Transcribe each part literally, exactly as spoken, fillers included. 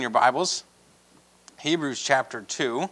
Your Bibles, Hebrews chapter two.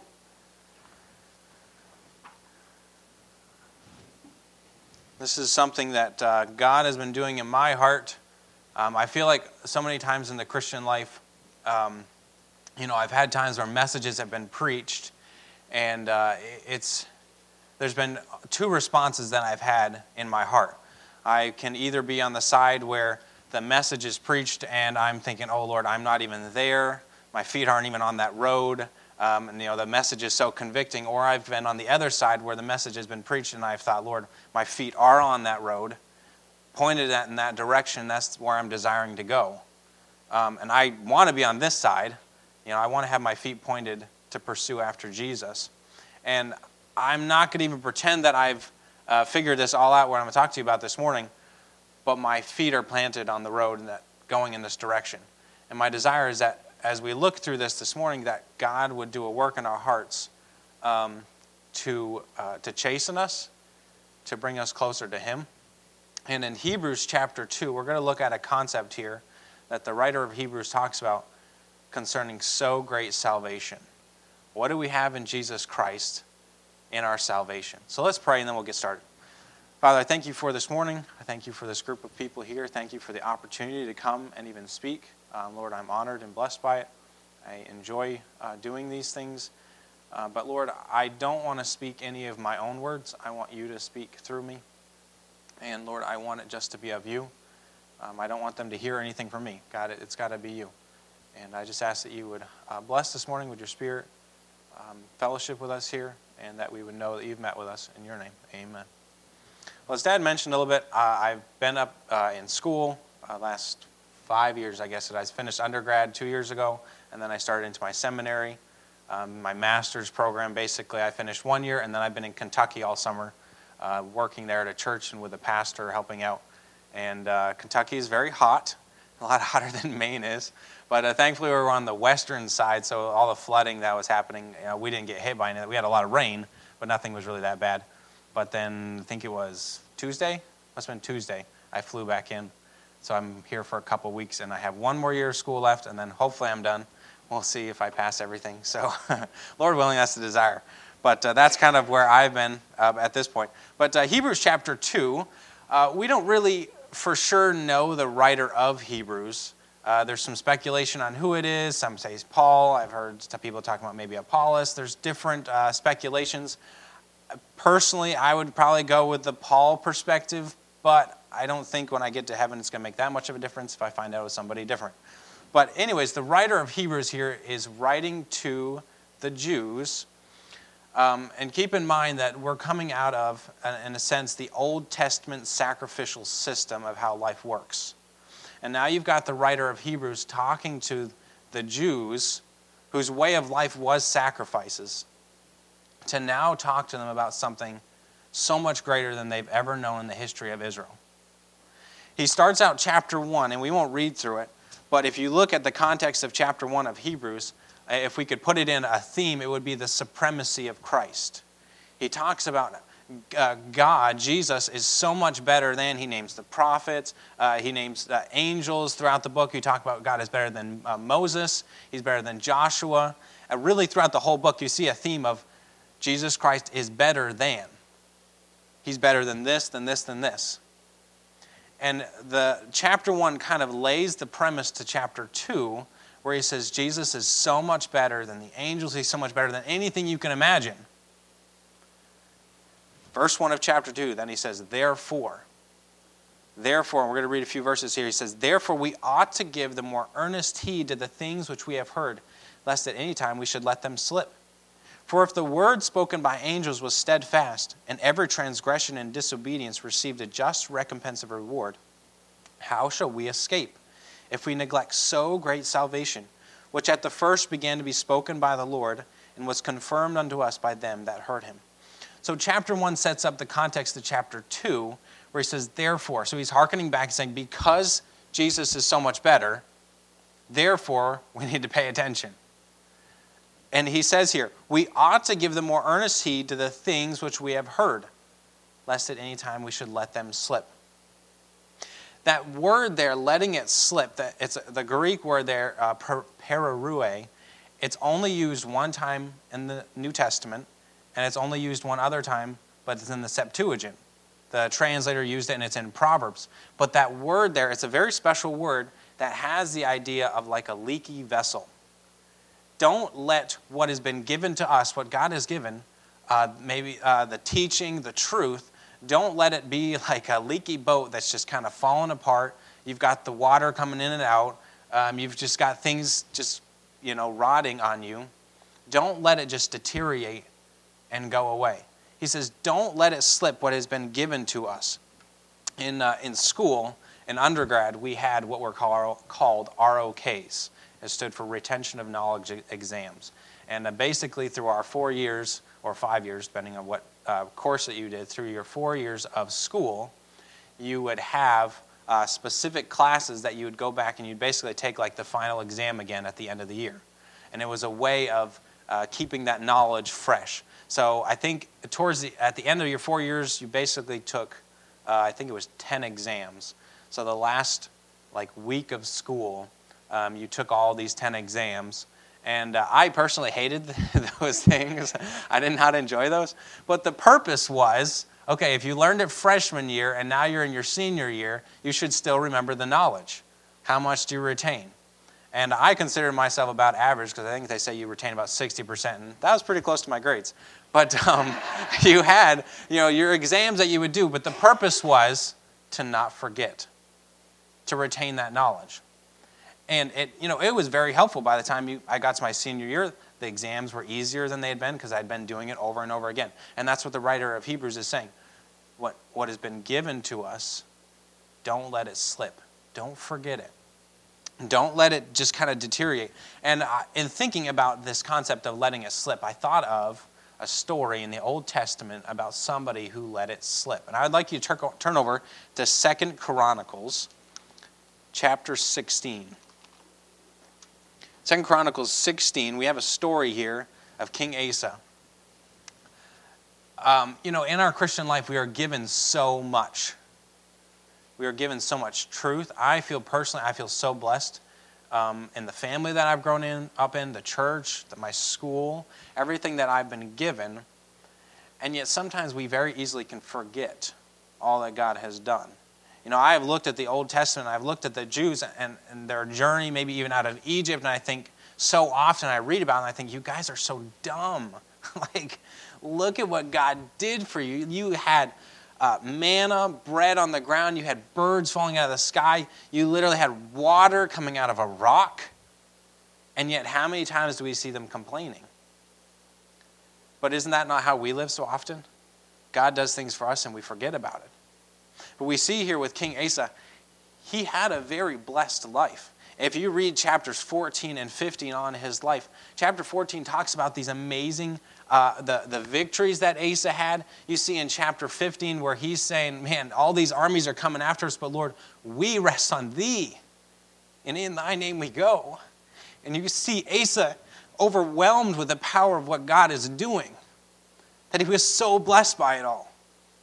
This is something that uh, God has been doing in my heart. Um, I feel like so many times in the Christian life, um, you know, I've had times where messages have been preached, and uh, it's there's been two responses that I've had in my heart. I can either be on the side where the message is preached and I'm thinking, oh Lord, I'm not even there. My feet aren't even on that road. Um, and you know, the message is so convicting. Or I've been on the other side where the message has been preached and I've thought, Lord, my feet are on that road, pointed at in that direction. That's where I'm desiring to go. Um, and I want to be on this side. You know, I want to have my feet pointed to pursue after Jesus. And I'm not going to even pretend that I've uh, figured this all out, what I'm going to talk to you about this morning. But my feet are planted on the road and that going in this direction. And my desire is that as we look through this this morning, that God would do a work in our hearts um, to uh, to chasten us, to bring us closer to Him. And in Hebrews chapter two, we're going to look at a concept here that the writer of Hebrews talks about concerning so great salvation. What do we have in Jesus Christ in our salvation? So let's pray and then we'll get started. Father, I thank you for this morning. I thank you for this group of people here. Thank you for the opportunity to come and even speak. Um, Lord, I'm honored and blessed by it. I enjoy uh, doing these things. Uh, but Lord, I don't want to speak any of my own words. I want you to speak through me. And Lord, I want it just to be of you. Um, I don't want them to hear anything from me. God, it's got to be you. And I just ask that you would uh, bless this morning with your Spirit, um, fellowship with us here, and that we would know that you've met with us. In your name, amen. Well, as Dad mentioned a little bit, uh, I've been up uh, in school uh, last five years, I guess. That I finished undergrad two years ago, and then I started into my seminary, um, my master's program. Basically, I finished one year, and then I've been in Kentucky all summer, uh, working there at a church and with a pastor helping out. And uh, Kentucky is very hot, a lot hotter than Maine is. But uh, thankfully, we were on the western side, so all the flooding that was happening, you know, we didn't get hit by it. We had a lot of rain, but nothing was really that bad. But then I think it was Tuesday, must have been Tuesday, I flew back in. So I'm here for a couple weeks, and I have one more year of school left, and then hopefully I'm done. We'll see if I pass everything. So Lord willing, that's the desire. But uh, that's kind of where I've been uh, at this point. But uh, Hebrews chapter two, uh, we don't really for sure know the writer of Hebrews. Uh, there's some speculation on who it is. Some say it's Paul. I've heard some people talking about maybe Apollos. There's different uh, speculations. Personally, I would probably go with the Paul perspective, but I don't think when I get to heaven it's going to make that much of a difference if I find out it was somebody different. But anyways, the writer of Hebrews here is writing to the Jews. Um, and keep in mind that we're coming out of, in a sense, the Old Testament sacrificial system of how life works. And now you've got the writer of Hebrews talking to the Jews whose way of life was sacrifices, to now talk to them about something so much greater than they've ever known in the history of Israel. He starts out chapter one, and we won't read through it, but if you look at the context of chapter one of Hebrews, if we could put it in a theme, it would be the supremacy of Christ. He talks about uh, God, Jesus, is so much better than, he names the prophets, uh, he names uh, angels throughout the book. You talk about God is better than uh, Moses, he's better than Joshua. Uh, really throughout the whole book, you see a theme of Jesus Christ is better than. He's better than this, than this, than this. And the chapter one kind of lays the premise to chapter two, where he says Jesus is so much better than the angels. He's so much better than anything you can imagine. Verse one of chapter two, then he says, therefore. Therefore, and we're going to read a few verses here. He says, therefore we ought to give the more earnest heed to the things which we have heard, lest at any time we should let them slip. For if the word spoken by angels was steadfast, and every transgression and disobedience received a just recompense of reward, how shall we escape if we neglect so great salvation, which at the first began to be spoken by the Lord, and was confirmed unto us by them that heard him? So chapter one sets up the context of chapter two, where he says, therefore. So he's hearkening back and saying, because Jesus is so much better, therefore we need to pay attention. And he says here, we ought to give the more earnest heed to the things which we have heard, lest at any time we should let them slip. That word there, letting it slip, that it's the Greek word there, uh, per, perarue, it's only used one time in the New Testament, and it's only used one other time, but it's in the Septuagint. The translator used it, and it's in Proverbs. But that word there, it's a very special word that has the idea of like a leaky vessel. Don't let what has been given to us, what God has given, uh, maybe uh, the teaching, the truth, don't let it be like a leaky boat that's just kind of falling apart. You've got the water coming in and out. Um, you've just got things just, you know, rotting on you. Don't let it just deteriorate and go away. He says, don't let it slip what has been given to us. In uh, in school, in undergrad, we had what were call, called R O Ks. It stood for Retention of Knowledge Exams. And uh, basically through our four years, or five years, depending on what uh, course that you did, through your four years of school, you would have uh, specific classes that you would go back and you'd basically take like the final exam again at the end of the year. And it was a way of uh, keeping that knowledge fresh. So I think towards the at the end of your four years, you basically took, uh, I think it was ten exams. So the last like week of school, um, you took all these ten exams. And uh, I personally hated those things. I did not enjoy those. But the purpose was, okay, if you learned it freshman year and now you're in your senior year, you should still remember the knowledge. How much do you retain? And I consider myself about average because I think they say you retain about sixty percent. And that was pretty close to my grades. But um, you had, you know, your exams that you would do. But the purpose was to not forget, to retain that knowledge. And it, you know, it was very helpful by the time you, I got to my senior year. The exams were easier than they had been because I'd been doing it over and over again. And that's what the writer of Hebrews is saying. What, what has been given to us, don't let it slip. Don't forget it. Don't let it just kind of deteriorate. And uh, in thinking about this concept of letting it slip, I thought of a story in the Old Testament about somebody who let it slip. And I'd like you to tur- turn over to Second Chronicles chapter sixteen. Second Chronicles sixteen, we have a story here of King Asa. Um, you know, in our Christian life, we are given so much. We are given so much truth. I feel personally, I feel so blessed um, in the family that I've grown in, up in, the church, the, my school, everything that I've been given. And yet sometimes we very easily can forget all that God has done. You know, I have looked at the Old Testament, I've looked at the Jews and, and their journey, maybe even out of Egypt, and I think so often I read about it and I think, you guys are so dumb. Like, look at what God did for you. You had uh, manna, bread on the ground, you had birds falling out of the sky, you literally had water coming out of a rock, and yet how many times do we see them complaining? But isn't that not how we live so often? God does things for us and we forget about it. But we see here with King Asa, he had a very blessed life. If you read chapters fourteen and fifteen on his life, chapter fourteen talks about these amazing, uh, the, the victories that Asa had. You see in chapter fifteen where he's saying, man, all these armies are coming after us, but Lord, we rest on thee, and in thy name we go. And you see Asa overwhelmed with the power of what God is doing, that he was so blessed by it all.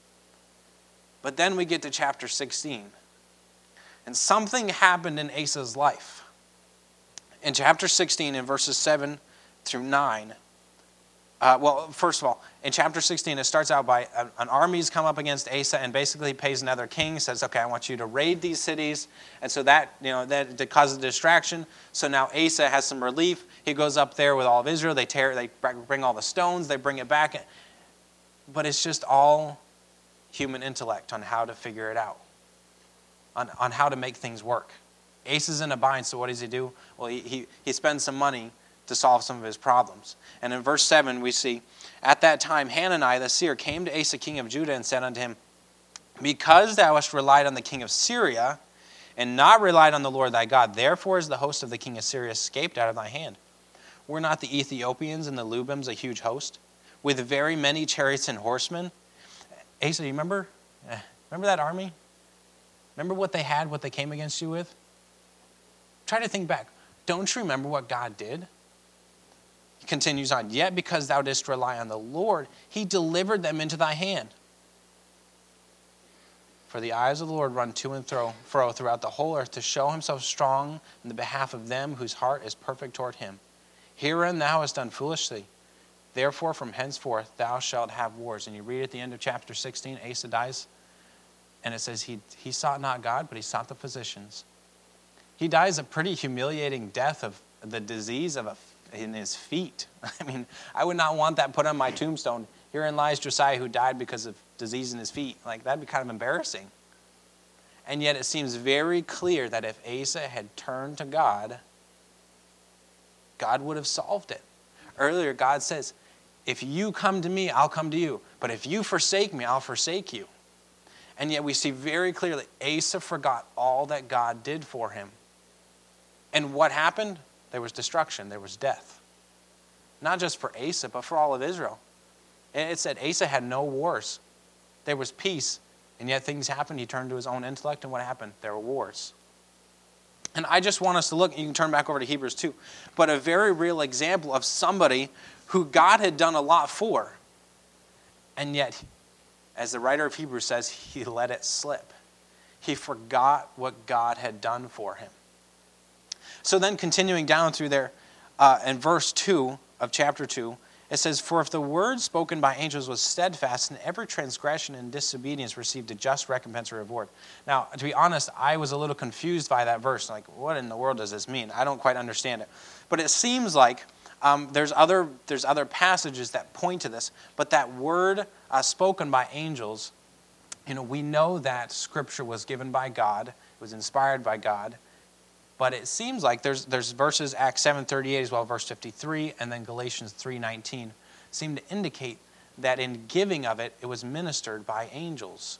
But then we get to chapter sixteen. And something happened in Asa's life. In chapter sixteen, in verses seven through nine, uh, well, first of all, in chapter sixteen, it starts out by an, an army's come up against Asa, and basically pays another king, says, okay, I want you to raid these cities. And so that, you know, that, that causes a distraction. So now Asa has some relief. He goes up there with all of Israel. They tear, they bring all the stones. They bring it back. But it's just all human intellect on how to figure it out. On, on how to make things work. Asa's in a bind, so what does he do? Well, he, he, he spends some money to solve some of his problems. And in verse seven, we see, at that time, Hanani the seer came to Asa, king of Judah, and said unto him, because thou hast relied on the king of Syria, and not relied on the Lord thy God, therefore is the host of the king of Syria escaped out of thy hand. Were not the Ethiopians and the Lubims a huge host, with very many chariots and horsemen? Asa, you remember? Remember that army? Remember what they had, what they came against you with? Try to think back. Don't you remember what God did? He continues on, yet because thou didst rely on the Lord, he delivered them into thy hand. For the eyes of the Lord run to and fro fro throughout the whole earth to show himself strong in the behalf of them whose heart is perfect toward him. Herein thou hast done foolishly. Therefore from henceforth thou shalt have wars. And you read at the end of chapter sixteen, Asa dies, and it says he, he sought not God, but he sought the physicians. He dies a pretty humiliating death of the disease of a, in his feet. I mean, I would not want that put on my tombstone. Herein lies Josiah who died because of disease in his feet. Like, that'd be kind of embarrassing. And yet it seems very clear that if Asa had turned to God, God would have solved it. Earlier, God says, if you come to me, I'll come to you. But if you forsake me, I'll forsake you. And yet we see very clearly Asa forgot all that God did for him. And what happened? There was destruction. There was death. Not just for Asa, but for all of Israel. It said Asa had no wars. There was peace. And yet things happened. He turned to his own intellect. And what happened? There were wars. And I just want us to look. You can turn back over to Hebrews two. But a very real example of somebody who God had done a lot for. And yet, as the writer of Hebrews says, he let it slip. He forgot what God had done for him. So then continuing down through there, uh, in verse two of chapter two, it says, for if the word spoken by angels was steadfast, and every transgression and disobedience received a just recompense or reward. Now, to be honest, I was a little confused by that verse. Like, what in the world does this mean? I don't quite understand it. But it seems like um, there's other there's other passages that point to this. But that word uh, spoken by angels, you know, we know that Scripture was given by God. It was inspired by God. But it seems like there's there's verses, Acts seven thirty-eight as well, verse fifty-three, and then Galatians three nineteen, seem to indicate that in giving of it, it was ministered by angels.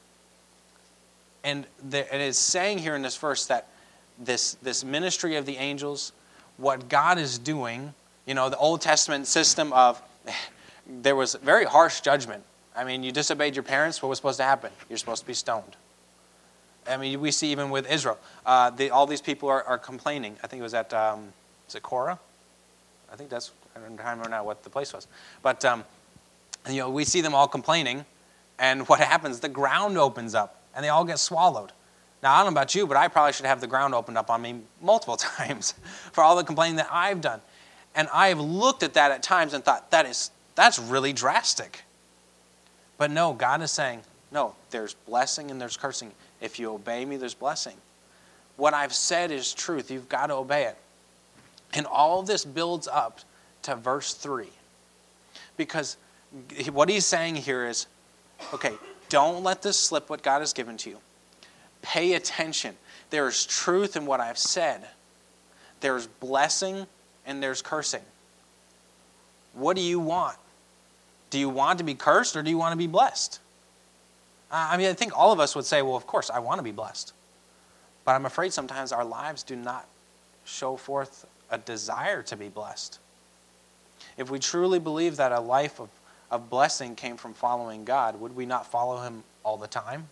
And the, it is saying here in this verse that this, this ministry of the angels, what God is doing, you know, the Old Testament system of, there was very harsh judgment. I mean, you disobeyed your parents, what was supposed to happen? You're supposed to be stoned. I mean, we see even with Israel, uh, the, all these people are, are complaining. I think it was at, um, is it Korah? I think that's, I don't remember now what the place was. But, um, you know, we see them all complaining, and what happens? The ground opens up, and they all get swallowed. Now, I don't know about you, but I probably should have the ground opened up on me multiple times for all the complaining that I've done. And I have looked at that at times and thought, that is, that's really drastic. But no, God is saying, no, there's blessing and there's cursing. If you obey me, there's blessing. What I've said is truth. You've got to obey it. And all of this builds up to verse three. Because what he's saying here is, okay, don't let this slip what God has given to you. Pay attention. There is truth in what I've said. There's blessing and there's cursing. What do you want? Do you want to be cursed or do you want to be blessed? I mean, I think all of us would say, well, of course, I want to be blessed. But I'm afraid sometimes our lives do not show forth a desire to be blessed. If we truly believe that a life of, of blessing came from following God, would we not follow him all the time?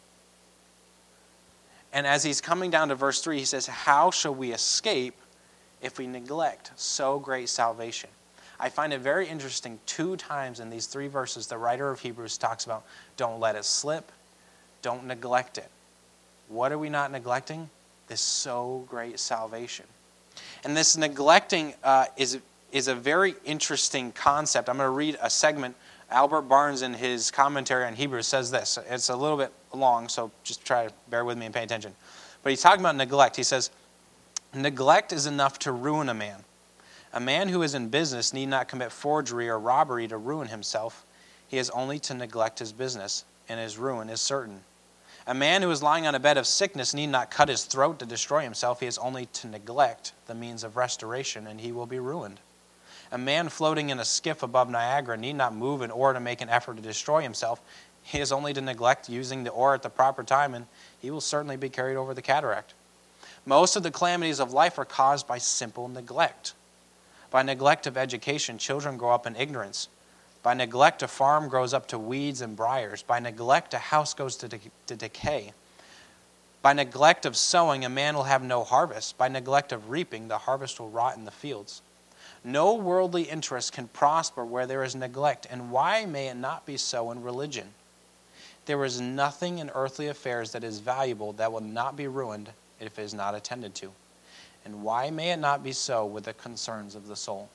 And as he's coming down to verse three, he says, how shall we escape if we neglect so great salvation? I find it very interesting, two times in these three verses, the writer of Hebrews talks about don't let it slip, don't neglect it. What are we not neglecting? This so great salvation. And this neglecting uh, is, is a very interesting concept. I'm going to read a segment. Albert Barnes, in his commentary on Hebrews, says this. It's a little bit long, so just try to bear with me and pay attention. But he's talking about neglect. He says, neglect is enough to ruin a man. A man who is in business need not commit forgery or robbery to ruin himself. He has only to neglect his business, and his ruin is certain. A man who is lying on a bed of sickness need not cut his throat to destroy himself. He has only to neglect the means of restoration, and he will be ruined. A man floating in a skiff above Niagara need not move an oar to make an effort to destroy himself. He has only to neglect using the oar at the proper time, and he will certainly be carried over the cataract. Most of the calamities of life are caused by simple neglect. By neglect of education, children grow up in ignorance. By neglect, a farm grows up to weeds and briars. By neglect, a house goes to, de- to decay. By neglect of sowing, a man will have no harvest. By neglect of reaping, the harvest will rot in the fields. No worldly interest can prosper where there is neglect. And why may it not be so in religion? There is nothing in earthly affairs that is valuable that will not be ruined if it is not attended to. And why may it not be so with the concerns of the soul?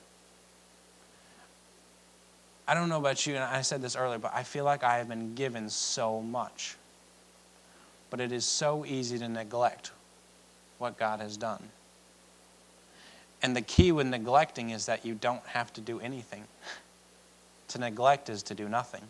I don't know about you, and I said this earlier, but I feel like I have been given so much. But it is so easy to neglect what God has done. And the key with neglecting is that you don't have to do anything. To neglect is to do nothing.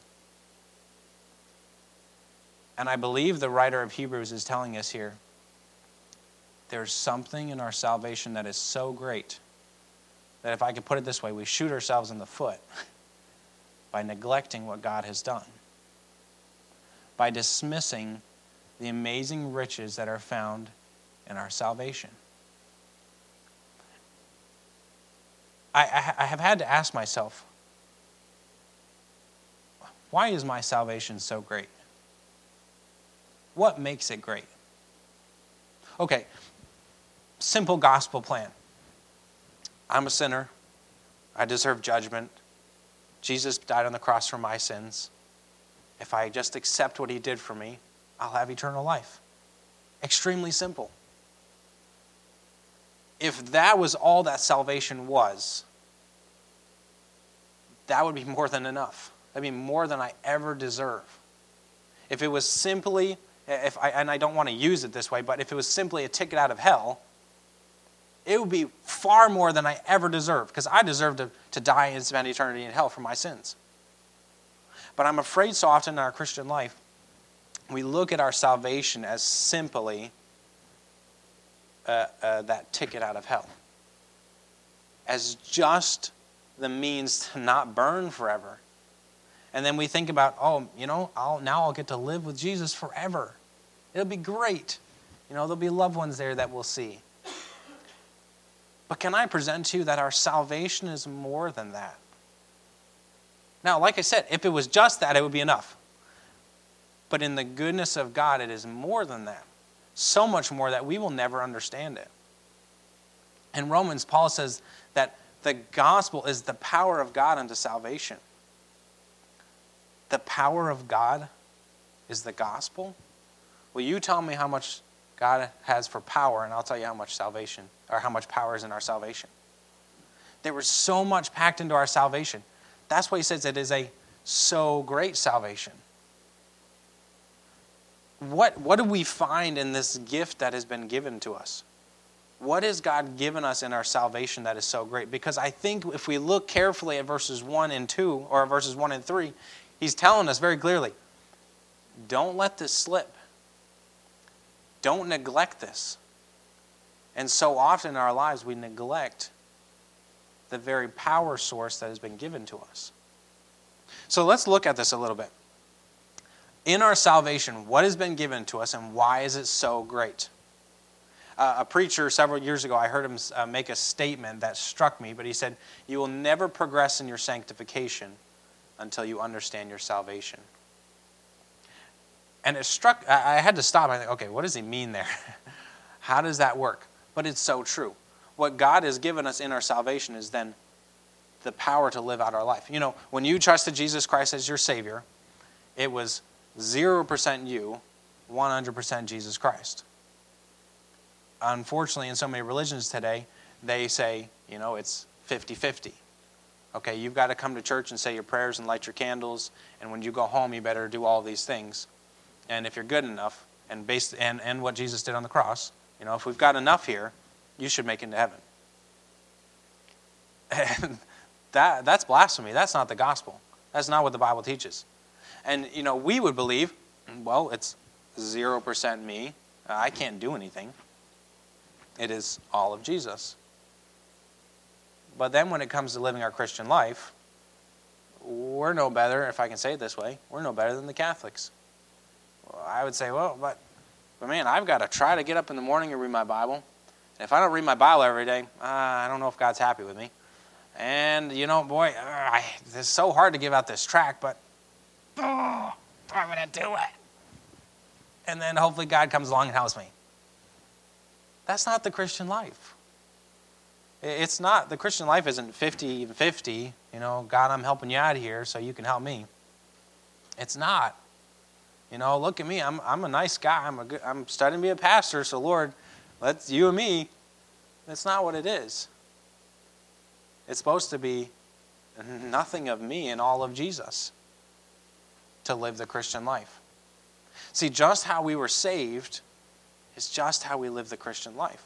And I believe the writer of Hebrews is telling us here, there's something in our salvation that is so great that, if I could put it this way, we shoot ourselves in the foot by neglecting what God has done, by dismissing the amazing riches that are found in our salvation. I, I, I have had to ask myself, why is my salvation so great? What makes it great? Okay, simple gospel plan. I'm a sinner. I deserve judgment. Jesus died on the cross for my sins. If I just accept what he did for me, I'll have eternal life. Extremely simple. If that was all that salvation was, that would be more than enough. That'd be more than I ever deserve. If it was simply, if I, and I don't want to use it this way, but if it was simply a ticket out of hell, it would be far more than I ever deserve, because I deserve to, to die and spend eternity in hell for my sins. But I'm afraid so often in our Christian life, we look at our salvation as simply uh, uh, that ticket out of hell, as just the means to not burn forever. And then we think about, oh, you know, I'll, now I'll get to live with Jesus forever. It'll be great. You know, there'll be loved ones there that we'll see. But can I present to you that our salvation is more than that? Now, like I said, if it was just that, it would be enough. But in the goodness of God, it is more than that. So much more that we will never understand it. In Romans, Paul says that the gospel is the power of God unto salvation. The power of God is the gospel? Will you tell me how much God has for power, and I'll tell you how much salvation, or how much power is in our salvation. There was so much packed into our salvation. That's why he says it is a so great salvation. What, what do we find in this gift that has been given to us? What has God given us in our salvation that is so great? Because I think if we look carefully at verses one and two, or verses one and three, he's telling us very clearly, don't let this slip. Don't neglect this. And so often in our lives, we neglect the very power source that has been given to us. So let's look at this a little bit. In our salvation, what has been given to us, and why is it so great? Uh, a preacher several years ago, I heard him uh, make a statement that struck me, but he said, you will never progress in your sanctification until you understand your salvation. And it struck, I had to stop. I think, okay, what does he mean there? How does that work? But it's so true. What God has given us in our salvation is then the power to live out our life. You know, when you trusted Jesus Christ as your Savior, it was zero percent you, one hundred percent Jesus Christ. Unfortunately, in so many religions today, they say, you know, it's fifty-fifty. Okay, you've got to come to church and say your prayers and light your candles, and when you go home, you better do all these things. And if you're good enough, and based and, and what Jesus did on the cross, you know, if we've got enough here, you should make it into heaven. And that that's blasphemy. That's not the gospel. That's not what the Bible teaches. And, you know, we would believe, well, it's zero percent me. I can't do anything. It is all of Jesus. But then when it comes to living our Christian life, we're no better, if I can say it this way, we're no better than the Catholics. Well, I would say, well, but, but man, I've got to try to get up in the morning and read my Bible. And if I don't read my Bible every day, uh, I don't know if God's happy with me. And, you know, boy, uh, I, it's so hard to give out this tract, but oh, I'm going to do it. And then hopefully God comes along and helps me. That's not the Christian life. It's not, the Christian life isn't fifty and fifty, you know, God, I'm helping you out here so you can help me. It's not. You know, look at me. I'm I'm a nice guy. I'm a good, I'm studying to be a pastor. So Lord, let's you and me. That's not what it is. It's supposed to be nothing of me and all of Jesus to live the Christian life. See, just how we were saved is just how we live the Christian life.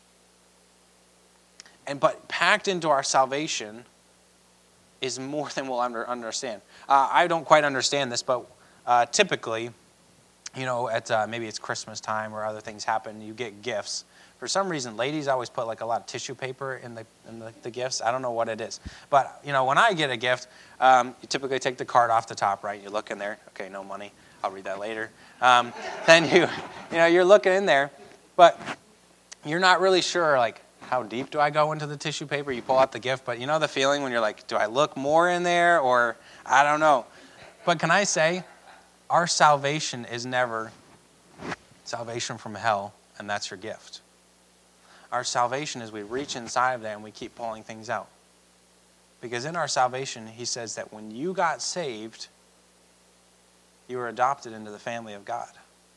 And but packed into our salvation is more than we'll under, understand. Uh, I don't quite understand this, but uh, typically, you know, at uh, maybe it's Christmas time or other things happen, you get gifts. For some reason, ladies always put like a lot of tissue paper in the in the, the gifts. I don't know what it is, but you know, when I get a gift, um, you typically take the card off the top, right? You look in there. Okay, no money. I'll read that later. Um, then you, you know, you're looking in there, but you're not really sure like how deep do I go into the tissue paper? You pull out the gift, but you know the feeling when you're like, do I look more in there or I don't know. But can I say, our salvation is never salvation from hell, and that's your gift. Our salvation is we reach inside of that and we keep pulling things out. Because in our salvation, he says that when you got saved, you were adopted into the family of God.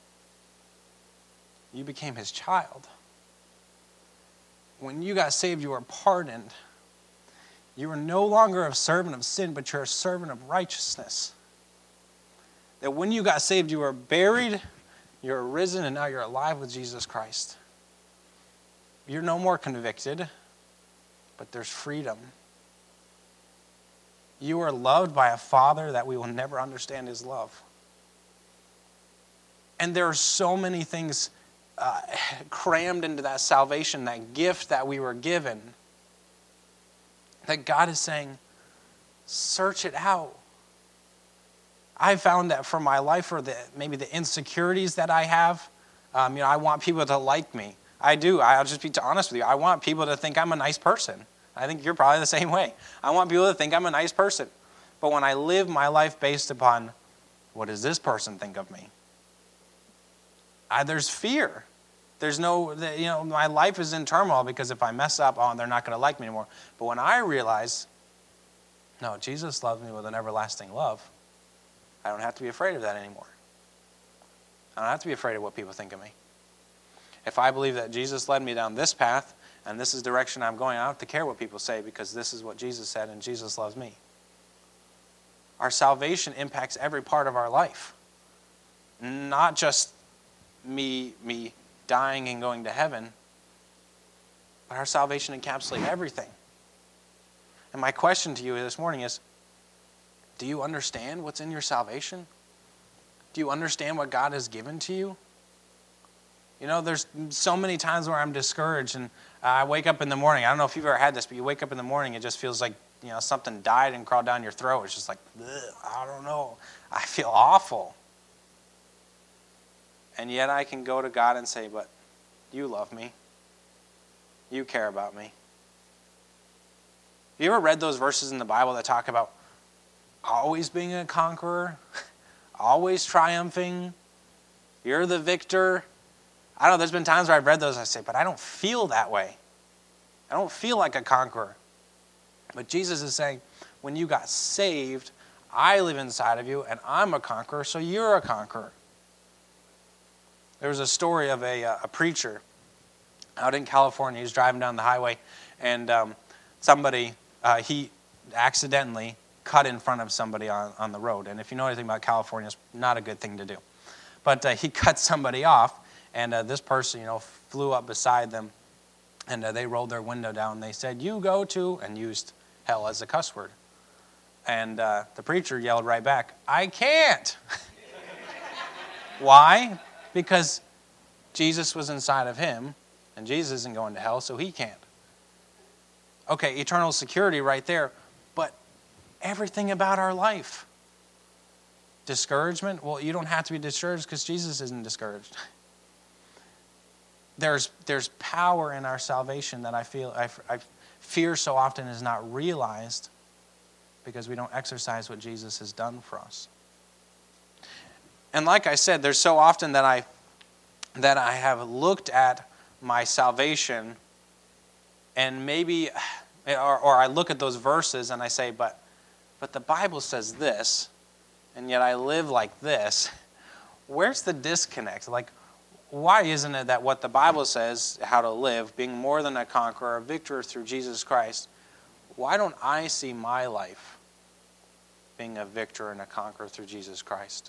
You became his child. When you got saved, you were pardoned. You were no longer a servant of sin, but you're a servant of righteousness. That when you got saved, you were buried, you're risen, and now you're alive with Jesus Christ. You're no more convicted, but there's freedom. You are loved by a Father that we will never understand his love. And there are so many things uh, crammed into that salvation, that gift that we were given, that God is saying, search it out. I found that for my life, or the, maybe the insecurities that I have, um, you know, I want people to like me. I do. I'll just be honest with you. I want people to think I'm a nice person. I think you're probably the same way. I want people to think I'm a nice person. But when I live my life based upon, what does this person think of me? I, there's fear. There's no, you know, my life is in turmoil because if I mess up, oh, they're not going to like me anymore. But when I realize, no, Jesus loves me with an everlasting love, I don't have to be afraid of that anymore. I don't have to be afraid of what people think of me. If I believe that Jesus led me down this path and this is the direction I'm going, I don't have to care what people say because this is what Jesus said and Jesus loves me. Our salvation impacts every part of our life. Not just me, me dying and going to heaven, but our salvation encapsulates everything. And my question to you this morning is, do you understand what's in your salvation? Do you understand what God has given to you? You know, there's so many times where I'm discouraged and I wake up in the morning. I don't know if you've ever had this, but you wake up in the morning, it just feels like, you know, something died and crawled down your throat. It's just like, I don't know. I feel awful. And yet I can go to God and say, but you love me. You care about me. Have you ever read those verses in the Bible that talk about always being a conqueror, always triumphing, you're the victor? I don't know, there's been times where I've read those and I say, but I don't feel that way. I don't feel like a conqueror. But Jesus is saying, when you got saved, I live inside of you and I'm a conqueror, so you're a conqueror. There was a story of a, a preacher out in California. He was driving down the highway and um, somebody, uh, he accidentally cut in front of somebody on, on the road. And if you know anything about California, it's not a good thing to do. But uh, he cut somebody off. And uh, this person, you know, flew up beside them, and uh, they rolled their window down. They said, you go to, and used hell as a cuss word. And uh, the preacher yelled right back, I can't. Why? Because Jesus was inside of him, and Jesus isn't going to hell, so he can't. Okay, eternal security right there, but everything about our life. Discouragement? Well, you don't have to be discouraged because Jesus isn't discouraged. There's there's power in our salvation that I feel I, I fear so often is not realized because we don't exercise what Jesus has done for us. And like I said, there's so often that I that I have looked at my salvation and maybe or, or I look at those verses and I say, but but the Bible says this, and yet I live like this. where's the disconnect? Like, why isn't it that what the Bible says, how to live, being more than a conqueror, a victor through Jesus Christ, why don't I see my life being a victor and a conqueror through Jesus Christ?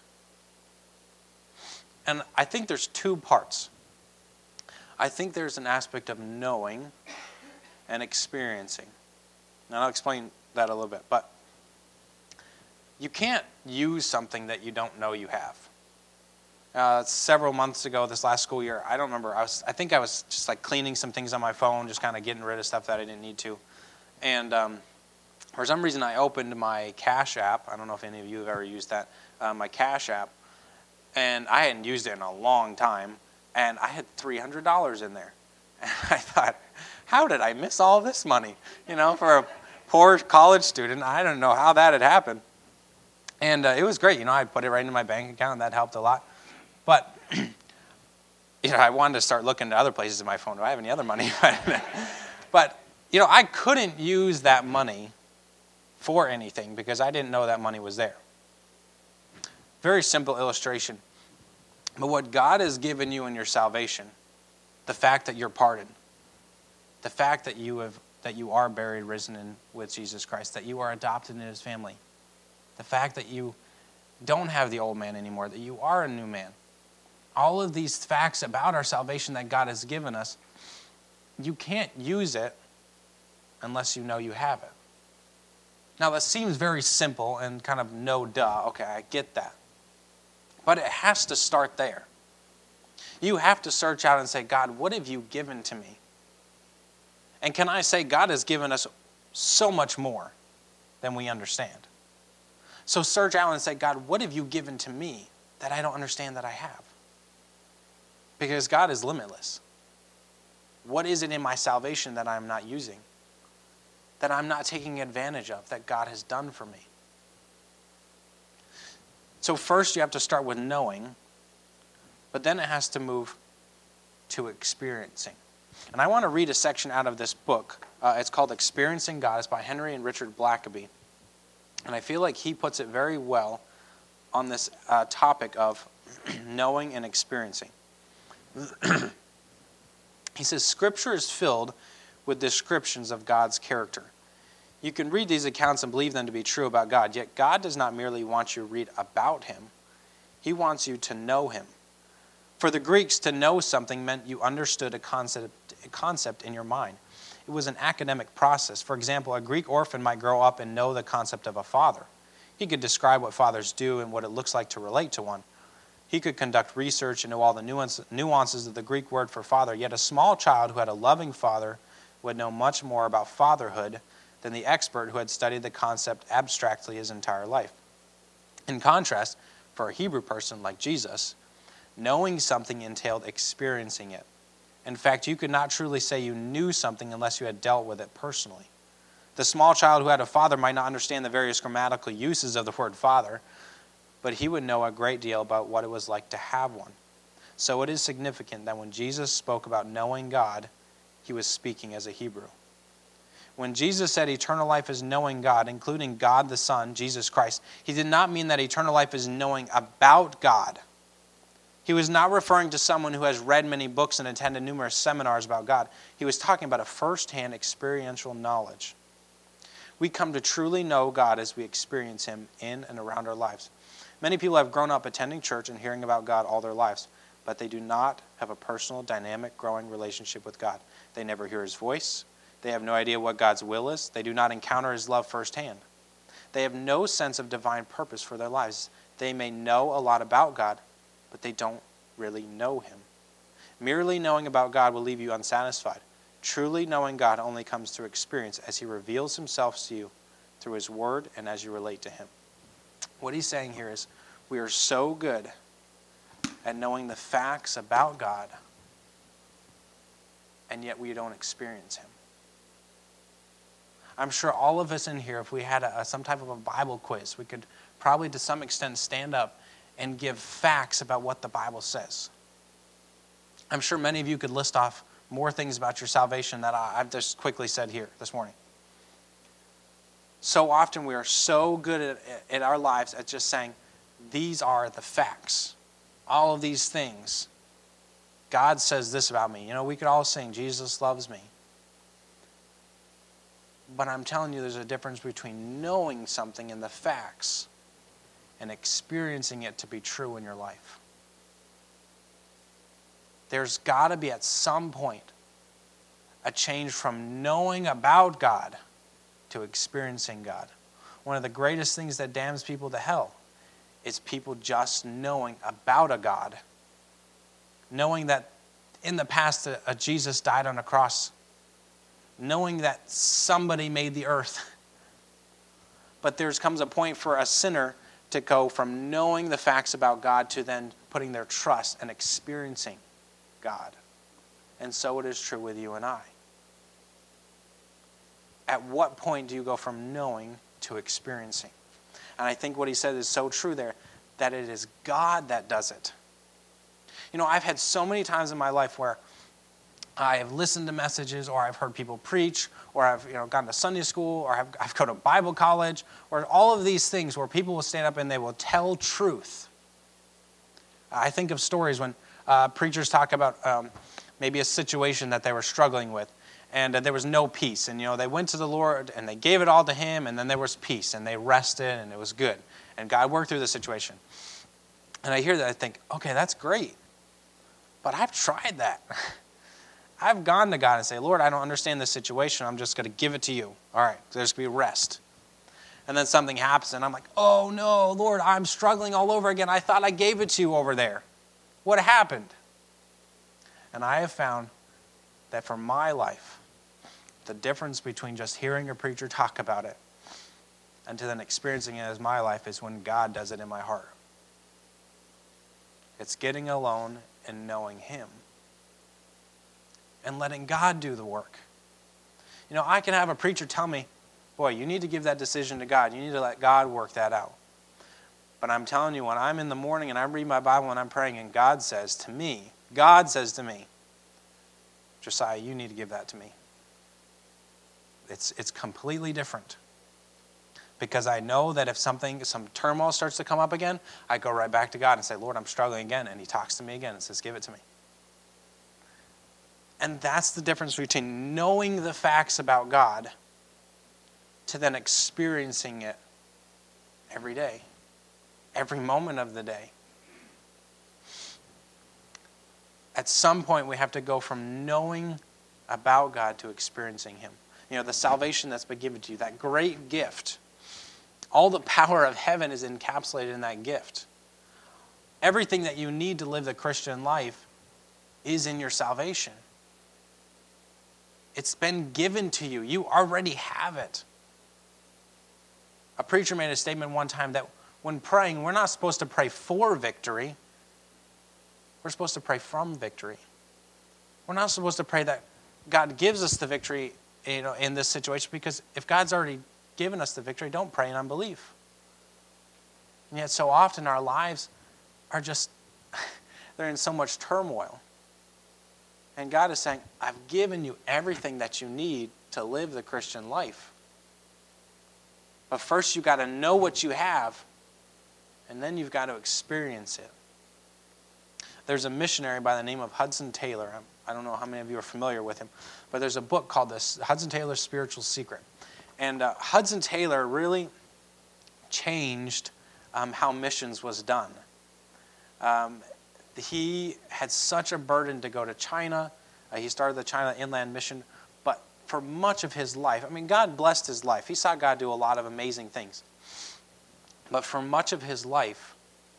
And I think there's two parts. I think there's an aspect of knowing and experiencing. And I'll explain that a little bit. But you can't use something that you don't know you have. Uh, several months ago, this last school year, I don't remember. I was, I think I was just like cleaning some things on my phone, just kind of getting rid of stuff that I didn't need to. And um, for some reason, I opened my Cash App. I don't know if any of you have ever used that. Uh, my Cash App. And I hadn't used it in a long time. And I had three hundred dollars in there. And I thought, how did I miss all this money? You know, for a poor college student, I don't know how that had happened. And uh, it was great. You know, I put it right into my bank account, and that helped a lot. But, you know, I wanted to start looking at other places in my phone. Do I have any other money? But, you know, I couldn't use that money for anything because I didn't know that money was there. Very simple illustration. But what God has given you in your salvation, the fact that you're pardoned, the fact that you have that you are buried, risen in, with Jesus Christ, that you are adopted into his family, the fact that you don't have the old man anymore, that you are a new man. All of these facts about our salvation that God has given us, you can't use it unless you know you have it. Now that seems very simple and kind of no duh. Okay, I get that. But it has to start there. You have to search out and say, God, what have you given to me? And can I say God has given us so much more than we understand? So search out and say, God, what have you given to me that I don't understand that I have? Because God is limitless. What is it in my salvation that I'm not using? That I'm not taking advantage of, that God has done for me? So first you have to start with knowing, but then it has to move to experiencing. And I want to read a section out of this book. Uh, it's called Experiencing God. It's by Henry and Richard Blackaby. And I feel like he puts it very well on this uh, topic of knowing and experiencing. He says, Scripture is filled with descriptions of God's character. You can read these accounts and believe them to be true about God, yet God does not merely want you to read about him. He wants you to know him. For the Greeks, to know something meant you understood a concept, a concept in your mind. It was an academic process. For example, a Greek orphan might grow up and know the concept of a father. He could describe what fathers do and what it looks like to relate to one. He could conduct research and know all the nuance, nuances of the Greek word for father. Yet a small child who had a loving father would know much more about fatherhood than the expert who had studied the concept abstractly his entire life. In contrast, for a Hebrew person like Jesus, knowing something entailed experiencing it. In fact, you could not truly say you knew something unless you had dealt with it personally. The small child who had a father might not understand the various grammatical uses of the word father, but he would know a great deal about what it was like to have one. So it is significant that when Jesus spoke about knowing God, he was speaking as a Hebrew. When Jesus said eternal life is knowing God, including God the Son, Jesus Christ, he did not mean that eternal life is knowing about God. He was not referring to someone who has read many books and attended numerous seminars about God. He was talking about a first-hand experiential knowledge. We come to truly know God as we experience him in and around our lives. Many people have grown up attending church and hearing about God all their lives, but they do not have a personal, dynamic, growing relationship with God. They never hear his voice. They have no idea what God's will is. They do not encounter his love firsthand. They have no sense of divine purpose for their lives. They may know a lot about God, but they don't really know him. Merely knowing about God will leave you unsatisfied. Truly knowing God only comes through experience as he reveals himself to you through his word and as you relate to him. What he's saying here is we are so good at knowing the facts about God, and yet we don't experience him. I'm sure all of us in here, if we had a, some type of a Bible quiz, we could probably to some extent stand up and give facts about what the Bible says. I'm sure many of you could list off more things about your salvation that I've just quickly said here this morning. So often we are so good at, at our lives at just saying, these are the facts. all of these things. God says this about me. You know, we could all sing, Jesus loves me. But I'm telling you, there's a difference between knowing something in the facts and experiencing it to be true in your life. There's got to be at some point a change from knowing about God to experiencing God. One of the greatest things that damns people to hell is people just knowing about a God. Knowing that in the past a, a Jesus died on a cross. Knowing that somebody made the earth. But there comes a point for a sinner to go from knowing the facts about God to then putting their trust and experiencing God. And so it is true with you and I. At what point do you go from knowing to experiencing? And I think what he said is so true there, that it is God that does it. You know, I've had so many times in my life where I have listened to messages, or I've heard people preach, or I've you know gone to Sunday school, or I've, I've gone to Bible college, or all of these things where people will stand up and they will tell truth. I think of stories when uh, preachers talk about um, maybe a situation that they were struggling with, and uh, there was no peace. And you know they went to the Lord and they gave it all to Him, and then there was peace, and they rested, and it was good, and God worked through the situation. And I hear that, I think, okay, that's great, but I've tried that. I've gone to God and say, Lord, I don't understand this situation. I'm just going to give it to you. All right, there's going to be rest. And then something happens, and I'm like, oh, no, Lord, I'm struggling all over again. I thought I gave it to you over there. What happened? And I have found that for my life, the difference between just hearing a preacher talk about it and to then experiencing it as my life is when God does it in my heart. It's getting alone and knowing Him. And letting God do the work. You know, I can have a preacher tell me, boy, you need to give that decision to God. You need to let God work that out. But I'm telling you, when I'm in the morning and I read my Bible and I'm praying and God says to me, God says to me, Josiah, you need to give that to me. It's, it's completely different. Because I know that if something, some turmoil starts to come up again, I go right back to God and say, Lord, I'm struggling again. And He talks to me again and says, give it to me. And that's the difference between knowing the facts about God to then experiencing it every day, every moment of the day. At some point, we have to go from knowing about God to experiencing Him. You know, the salvation that's been given to you, that great gift. All the power of heaven is encapsulated in that gift. Everything that you need to live the Christian life is in your salvation. It's been given to you. You already have it. A preacher made a statement one time that when praying, we're not supposed to pray for victory. We're supposed to pray from victory. We're not supposed to pray that God gives us the victory, you know, in this situation, because if God's already given us the victory, don't pray in unbelief. And yet so often our lives are just, they're in so much turmoil. And God is saying, I've given you everything that you need to live the Christian life. But first you've got to know what you have, and then you've got to experience it. There's a missionary by the name of Hudson Taylor. I don't know how many of you are familiar with him, but there's a book called this Hudson Taylor's Spiritual Secret. And uh, Hudson Taylor really changed um, how missions was done. Um, He had such a burden to go to China. Uh, he started the China Inland Mission. But for much of his life, I mean, God blessed his life. He saw God do a lot of amazing things. But for much of his life,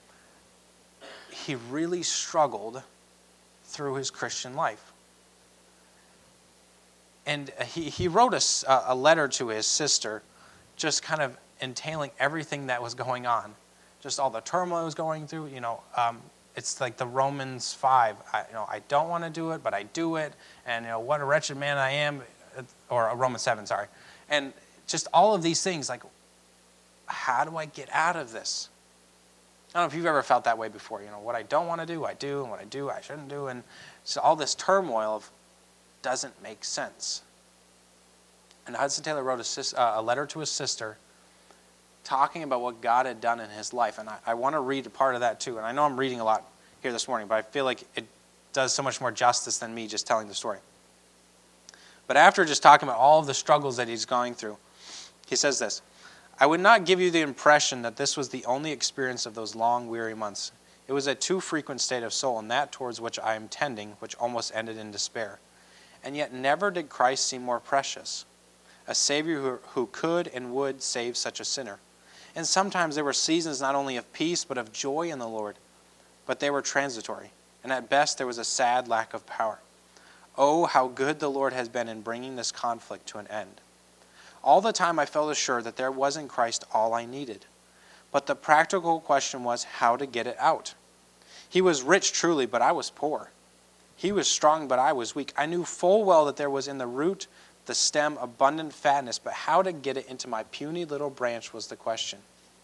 he really struggled through his Christian life. And he, he wrote a, a letter to his sister, just kind of entailing everything that was going on. Just all the turmoil he was going through, you know, um, it's like the Romans five. I, you know, I don't want to do it, but I do it. And, you know, what a wretched man I am. Or Romans seven, sorry. And just all of these things, like, how do I get out of this? I don't know if you've ever felt that way before. You know, what I don't want to do, I do. And what I do, I shouldn't do. And so all this turmoil of doesn't make sense. And Hudson Taylor wrote a, sis, uh, a letter to his sister talking about what God had done in his life. And I, I want to read a part of that too. And I know I'm reading a lot here this morning, but I feel like it does so much more justice than me just telling the story. But after just talking about all of the struggles that he's going through, he says this, I would not give you the impression that this was the only experience of those long, weary months. It was a too frequent state of soul, and that towards which I am tending, which almost ended in despair. And yet never did Christ seem more precious, a Savior who, who could and would save such a sinner. And sometimes there were seasons not only of peace, but of joy in the Lord. But they were transitory, and at best there was a sad lack of power. Oh, how good the Lord has been in bringing this conflict to an end. All the time I felt assured that there was in Christ all I needed. But the practical question was how to get it out. He was rich truly, but I was poor. He was strong, but I was weak. I knew full well that there was in the root, the stem, abundant fatness, but how to get it into my puny little branch was the question.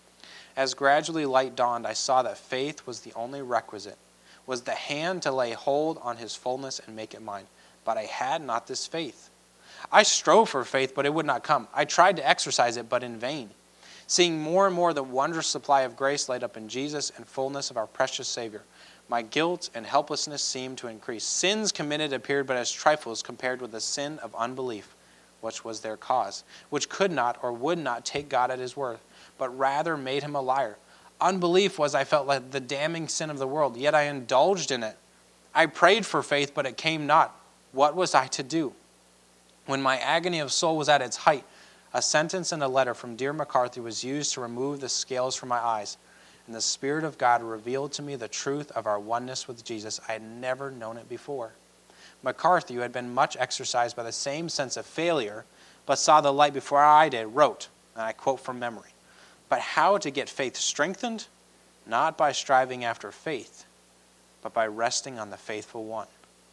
As gradually light dawned, I saw that faith was the only requisite, was the hand to lay hold on his fullness and make it mine. But I had not this faith. I strove for faith, but it would not come. I tried to exercise it, but in vain. Seeing more and more the wondrous supply of grace laid up in Jesus and fullness of our precious Savior, my guilt and helplessness seemed to increase. Sins committed appeared but as trifles compared with the sin of unbelief, which was their cause, which could not or would not take God at his word, but rather made him a liar. Unbelief was, I felt, like the damning sin of the world, yet I indulged in it. I prayed for faith, but it came not. What was I to do? When my agony of soul was at its height, a sentence in a letter from dear MacArthur was used to remove the scales from my eyes, and the Spirit of God revealed to me the truth of our oneness with Jesus. I had never known it before. MacArthur, who had been much exercised by the same sense of failure, but saw the light before I did, wrote, and I quote from memory, but how to get faith strengthened? Not by striving after faith, but by resting on the faithful one.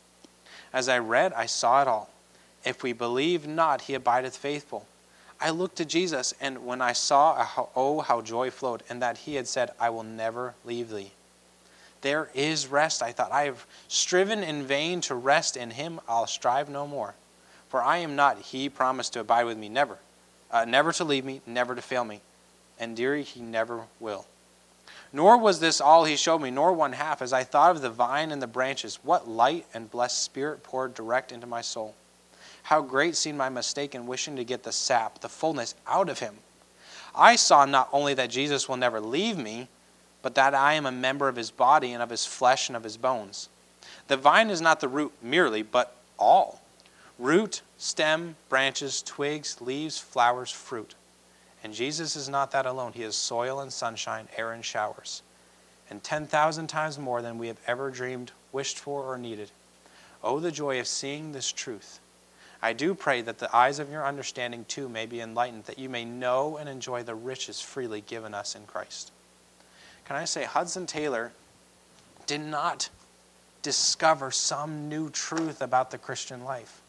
As I read, I saw it all. If we believe not, he abideth faithful. I looked to Jesus, and when I saw, how, oh, how joy flowed, and that he had said, I will never leave thee. There is rest, I thought. I have striven in vain to rest in him. I'll strive no more. For I am not, he promised to abide with me, never. Uh, never to leave me, never to fail me. And dearie, he never will. Nor was this all he showed me, nor one half. As I thought of the vine and the branches, what light and blessed spirit poured direct into my soul. How great seemed my mistake in wishing to get the sap, the fullness out of him. I saw not only that Jesus will never leave me, but that I am a member of his body and of his flesh and of his bones. The vine is not the root merely, but all. Root, stem, branches, twigs, leaves, flowers, fruit. And Jesus is not that alone. He is soil and sunshine, air and showers. And ten thousand times more than we have ever dreamed, wished for, or needed. Oh, the joy of seeing this truth. I do pray that the eyes of your understanding too may be enlightened, that you may know and enjoy the riches freely given us in Christ. Can I say, Hudson Taylor did not discover some new truth about the Christian life.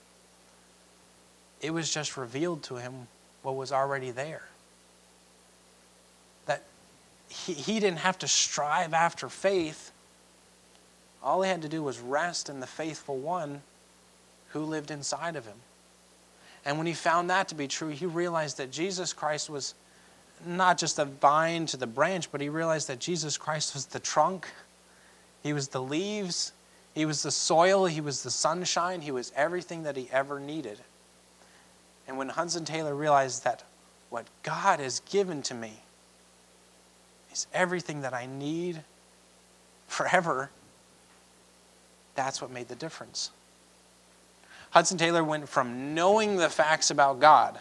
It was just revealed to him what was already there. That he, he didn't have to strive after faith. All he had to do was rest in the faithful one who lived inside of him. And when he found that to be true, he realized that Jesus Christ was not just the vine to the branch, but he realized that Jesus Christ was the trunk. He was the leaves. He was the soil. He was the sunshine. He was everything that he ever needed. And when Hudson Taylor realized that what God has given to me is everything that I need forever, that's what made the difference. Hudson Taylor went from knowing the facts about God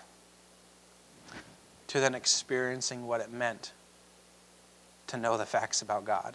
to then experiencing what it meant to know the facts about God.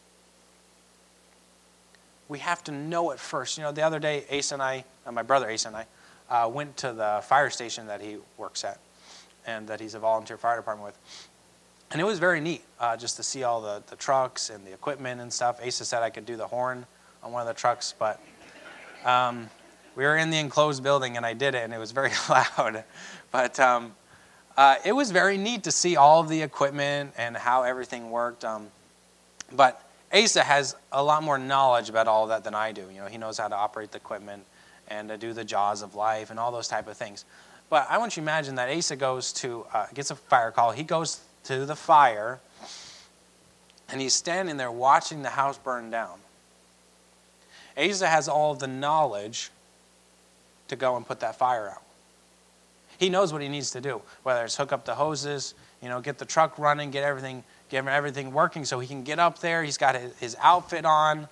We have to know it first. You know, the other day, Asa and I, uh, my brother Asa and I, uh, went to the fire station that he works at and that he's a volunteer fire department with. And it was very neat uh, just to see all the, the trucks and the equipment and stuff. Asa said I could do the horn on one of the trucks, but um, we were in the enclosed building and I did it and it was very loud. But um, uh, it was very neat to see all of the equipment and how everything worked. Um, but Asa has a lot more knowledge about all of that than I do. You know, he knows how to operate the equipment and to do the jaws of life and all those type of things. But I want you to imagine that Asa goes to, uh, gets a fire call. He goes to the fire And he's standing there watching the house burn down. Asa has all of the knowledge to go and put that fire out. He knows what he needs to do, whether it's hook up the hoses, you know, get the truck running, get everything, get everything working so he can get up there. He's got his, his outfit on.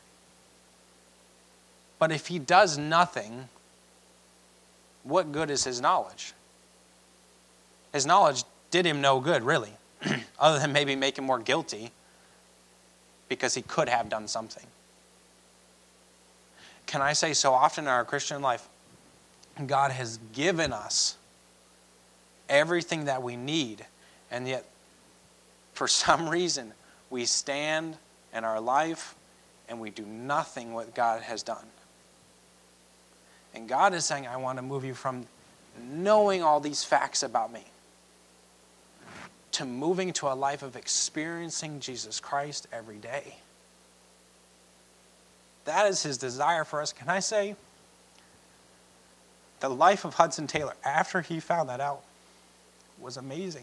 But if he does nothing, what good is his knowledge? His knowledge did him no good, really, other than maybe make him more guilty because he could have done something. Can I say, so often in our Christian life, God has given us everything that we need, and yet for some reason we stand in our life and we do nothing what God has done. And God is saying, I want to move you from knowing all these facts about me to moving to a life of experiencing Jesus Christ every day. That is his desire for us. Can I say, the life of Hudson Taylor, after he found that out, was amazing.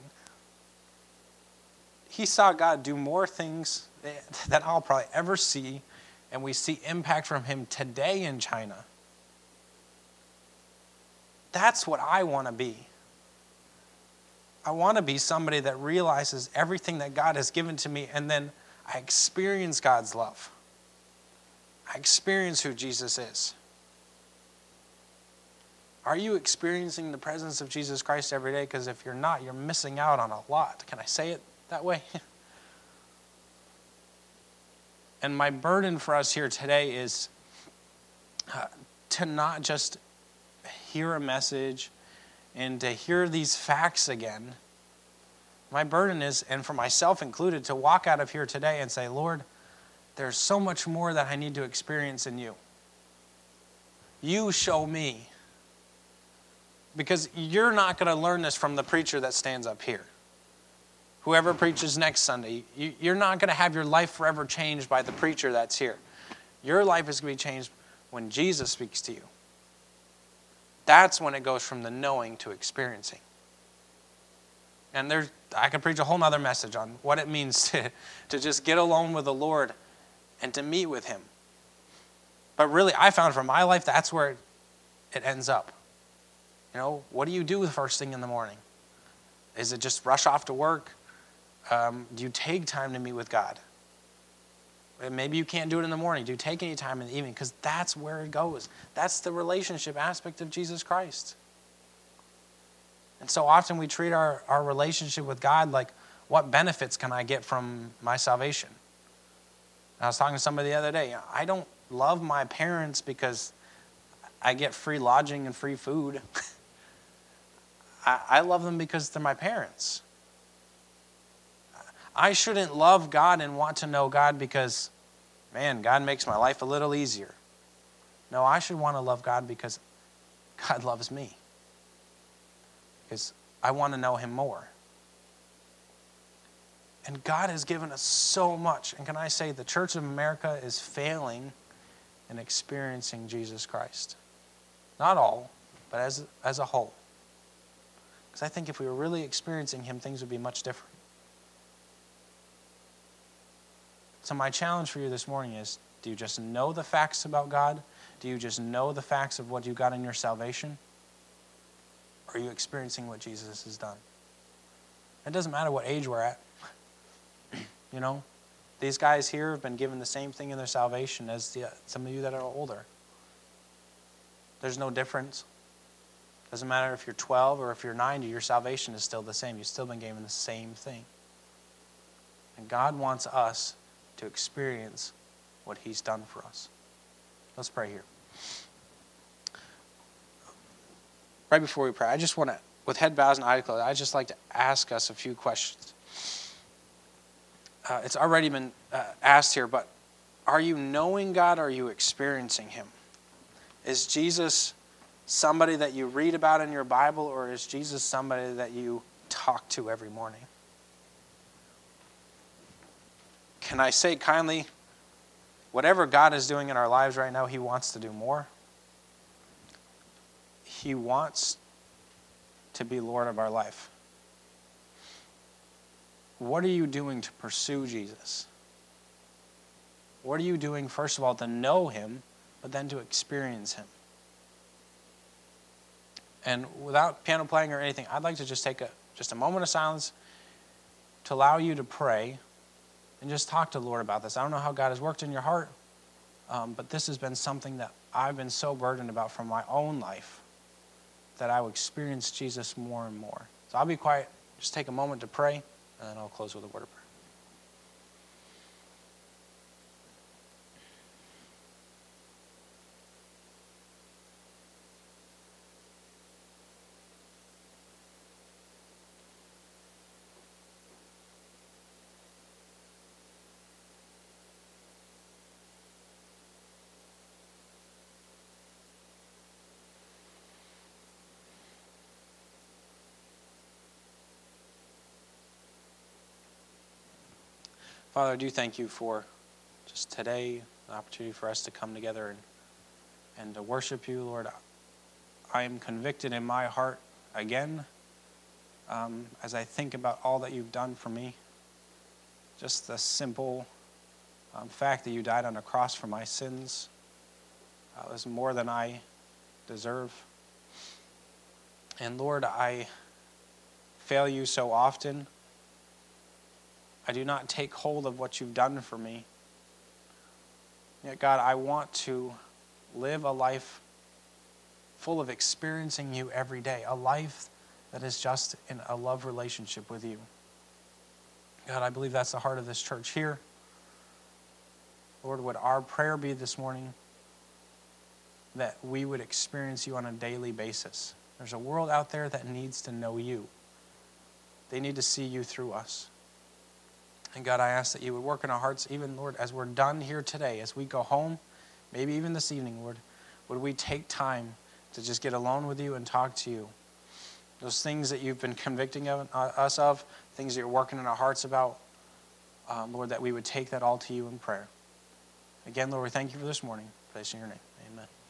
He saw God do more things than I'll probably ever see, and we see impact from him today in China. That's what I want to be. I want to be somebody that realizes everything that God has given to me, and then I experience God's love. I experience who Jesus is. Are you experiencing the presence of Jesus Christ every day? Because if you're not, you're missing out on a lot. Can I say it that way? And my burden for us here today is uh, to not just hear a message and to hear these facts again. My burden is, and for myself included, to walk out of here today and say, Lord, there's so much more that I need to experience in you. You show me. Because you're not going to learn this from the preacher that stands up here. Whoever preaches next Sunday, you, you're not going to have your life forever changed by the preacher that's here. Your life is going to be changed when Jesus speaks to you. That's when it goes from the knowing to experiencing. And there's, I could preach a whole other message on what it means to, to just get alone with the Lord and to meet with him. But really, I found from my life, that's where it, it ends up. You know, what do you do the first thing in the morning? Is it just rush off to work? Um, do you take time to meet with God? Maybe you can't do it in the morning. Do you take any time in the evening? Because that's where it goes. That's the relationship aspect of Jesus Christ. And so often we treat our, our relationship with God like, what benefits can I get from my salvation? I was talking to somebody the other day. I don't love my parents because I get free lodging and free food. I, I love them because they're my parents. I shouldn't love God and want to know God because, man, God makes my life a little easier. No, I should want to love God because God loves me. Because I want to know him more. And God has given us so much. And can I say the Church of America is failing in experiencing Jesus Christ. Not all, but as, as a whole. Because I think if we were really experiencing him, things would be much different. So my challenge for you this morning is, do you just know the facts about God? Do you just know the facts of what you got in your salvation? Or are you experiencing what Jesus has done? It doesn't matter what age we're at. You know, these guys here have been given the same thing in their salvation as the, some of you that are older. There's no difference. Doesn't matter if you're twelve or if you're ninety, your salvation is still the same. You've still been given the same thing. And God wants us to experience what he's done for us. Let's pray here. Right before we pray, I just want to, with head bows and eyes closed, I'd just like to ask us a few questions. Uh, it's already been uh, asked here, but are you knowing God or are you experiencing him? Is Jesus somebody that you read about in your Bible, or is Jesus somebody that you talk to every morning? Can I say kindly, whatever God is doing in our lives right now, he wants to do more. He wants to be Lord of our life. what are you doing to pursue Jesus? What are you doing, first of all, to know him, but then to experience him? And without piano playing or anything, I'd like to just take a just a moment of silence to allow you to pray and just talk to the Lord about this. I don't know how God has worked in your heart, um, but this has been something that I've been so burdened about from my own life that I will experience Jesus more and more. So I'll be quiet, just take a moment to pray, and then I'll close with a word of prayer. Father, I do thank you for just today, the opportunity for us to come together and, and to worship you, Lord. I am convicted in my heart again um, as I think about all that you've done for me. Just the simple um, fact that you died on a cross for my sins uh, was more than I deserve. And Lord, I fail you so often. I do not take hold of what you've done for me. Yet, God, I want to live a life full of experiencing you every day, a life that is just in a love relationship with you. God, I believe that's the heart of this church here. Lord, would our prayer be this morning that we would experience you on a daily basis. There's a world out there that needs to know you. They need to see you through us. And God, I ask that you would work in our hearts, even, Lord, as we're done here today, as we go home, maybe even this evening, Lord, would we take time to just get alone with you and talk to you? Those things that you've been convicting of, uh, us of, things that you're working in our hearts about, um, Lord, that we would take that all to you in prayer. Again, Lord, we thank you for this morning. Place in your name. Amen.